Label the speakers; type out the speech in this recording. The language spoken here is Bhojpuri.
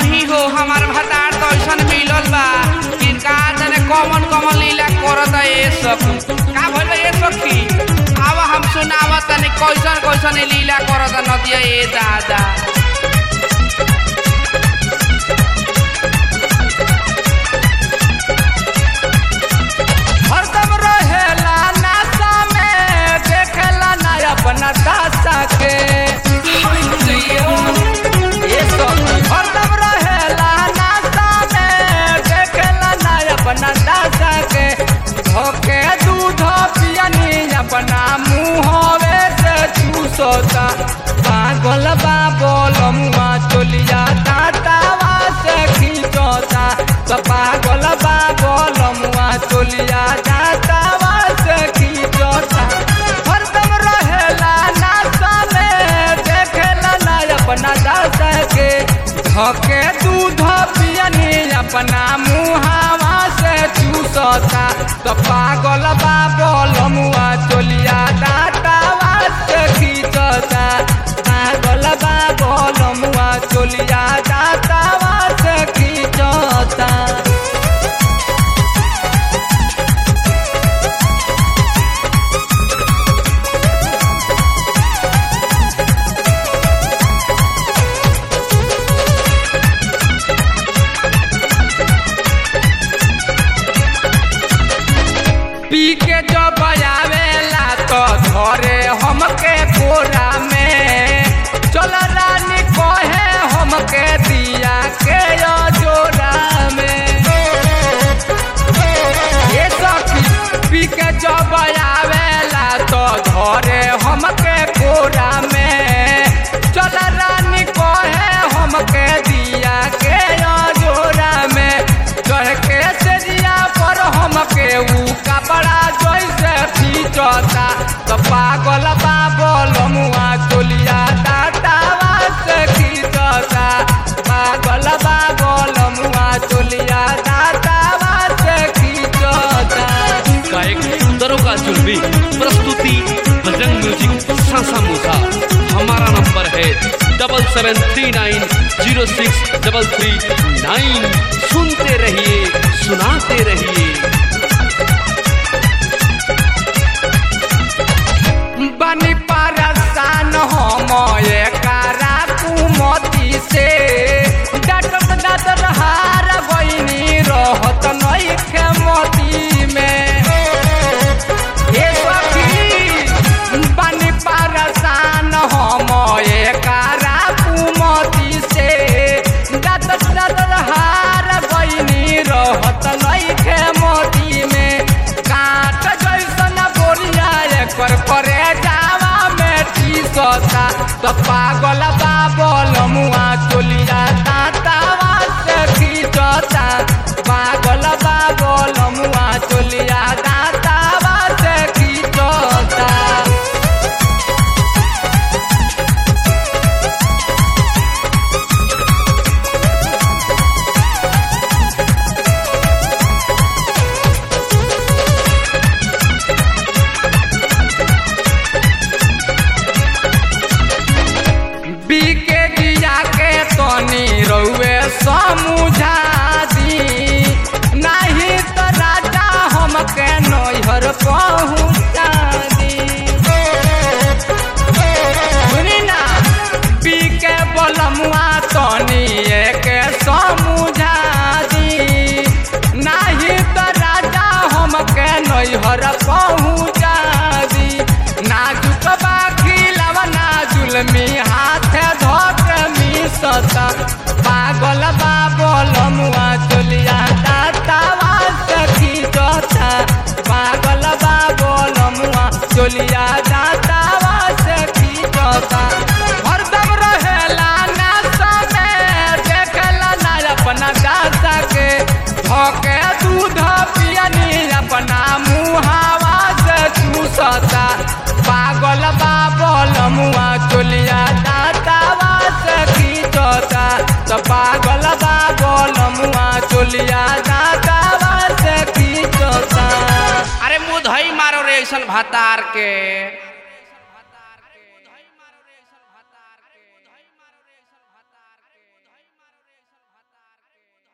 Speaker 1: नहीं हो हमार भतार तो ऐसा मिलल बा कि का जाने कॉमन कॉमन लीला करत ए सखी का भइल ए सखी आवा हम सुनावा तनी कैसन कैसन लीला करत नदिया ए दादा हरदम रहेला नासा में देखेला ना अपना दासा के हरदम रहेला नासा में देखेला ना अपना दासा के धोके दूध पियनी अपना मुँहवे से चूसोता पागल बा बोलमुआ चोलिया दाँतवा से खींचोता तो पागल बा बोलमुआ चोलिया दाँतवा से खींचोता हरदम रहेला नासा में देखेला ना अपना दासा के धोके दूध पियनी अपना मुँहवा से चूसोता तो पागल बा बोलमुआ चोलिया दाँतवा से खींचोता पागल बा बोलमुआ चोलिया दाँतवा से खींचोता पी के जो बजावेला तो धरे हमके कोरा में चल रानी कहे हमके दिया के जोरा में ये सखी पी के जो बजावेला तो धरे हमके कोरा में चल रानी कहे हमके दिया के जोरा में चढ़ के सेजिया पर हमके ऊ कपड़ा जैसे खींचता तो पागल बा बोलमुआ चोलिया दाँतवा से खींचता पागल बा बोलमुआ चोलिया दाँतवा से खींचता।
Speaker 2: गायक सुंदरों का चुलबी प्रस्तुति बजरंग म्यूजिक सासा मूसा। हमारा नंबर है 7739063339। सुनते रहिए सुनाते रहिए।
Speaker 1: बनी परसान हम एकरा कुमती से डटत डटत हार गईनी रहत नइखे मोती में हे सखी बनी परसान हम एकरा कुमती से डटत डटत हार गईनी रहत नइखे मोती में काट जैसन बोरिया एकर करे तो पागल बा बोलमुआ चोलिया दाँतवा से खींचता पागल बा बोलमुआ चोलिया दाँतवा से खींचता। बीके दिया के तनी रउए समझा दी नहीं तो राजा हमके नैहर पहुँचा दी सुनी ना बीके बोलमुआ तनी के समझा दी नहीं तो राजा हमके नैहर पहुँचा दी नाजुक बाखी लवना जुलमी हाथ धोक मिसता पागल बा बोलमुआ चोलिया दाँतवा से खींचता पागल बा बोलमुआ चोलिया दाँतवा से खींचता हरदम रहेला नासा में देखेला ना अपना दासा के धोके दूध पियनी अपना मुँहवा से चूसता पागल बा बोलमुआ चोलिया दाँतवा से खींचता तो पागल बा बोलमुआ चोलिया दाँतवा से खींचता। अरे मुँह धई मारो रे ऐसन भातार के।